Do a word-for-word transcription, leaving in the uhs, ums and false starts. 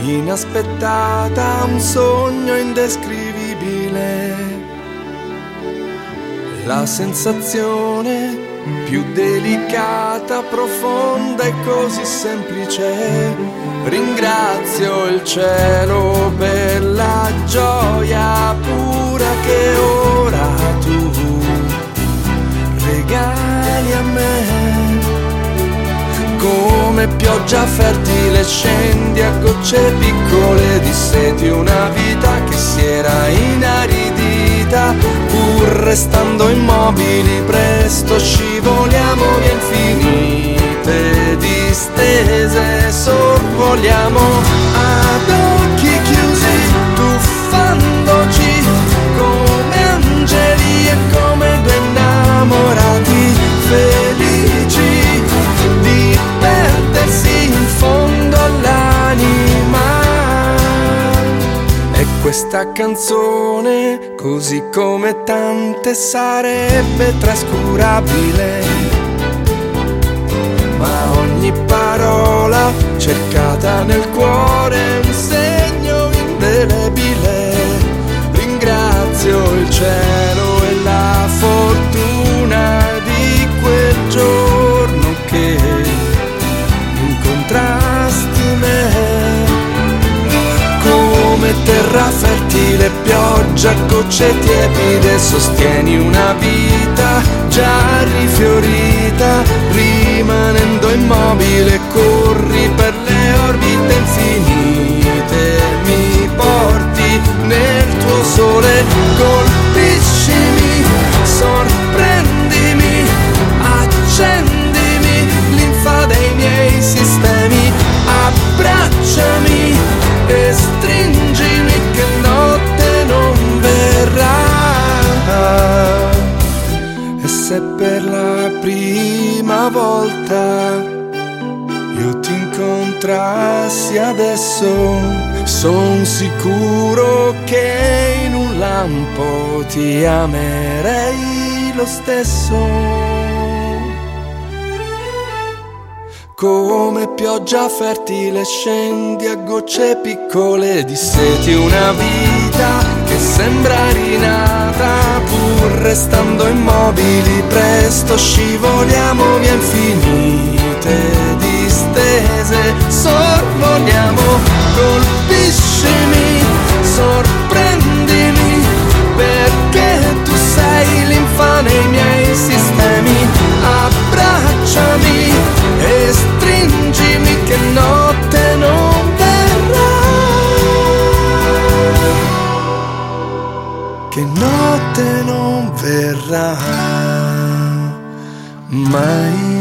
inaspettata, un sogno indescrivibile, la sensazione più delicata, profonda e così semplice. Ringrazio il cielo per la gioia pura che ora tu regali a me. Come pioggia fertile scendi a gocce piccole, disseti una vita che si era inaridita. Pur restando immobili presto scivoliamo via infinite distese, sorvoliamo ad occhi chiusi, tuffandoci come angeli e come due innamorati felici di perdersi in fondo all'anima. E questa canzone, così come tante, sarebbe trascurabile, ma ogni parola cercata nel cuore è un segno indelebile. Ringrazio il cielo e la fortuna di quel giorno che incontrasti me. Come terra fertile, pioggia, gocce tiepide, sostieni una vita già rifiorita. Rimanendo immobile corri per le orbite infinite, mi porti nel tuo sole, colpiscimi, sorprendimi, accendimi linfa dei miei sistemi, abbracciami e stringimi che notte non verrà. E se per la prima volta io ti incontrassi adesso, son sicuro che in un lampo ti amerei lo stesso. Come pioggia fertile scendi a gocce piccole, disseti una vita che sembra rinata. Pur restando immobili presto scivoliamo via infinite distese, sorvoliamo, colpiscimi, sorprendimi, perché tu sei linfa nei miei sistemi, abbracciami e stringimi che notte non verrà, che notte non verrà mai.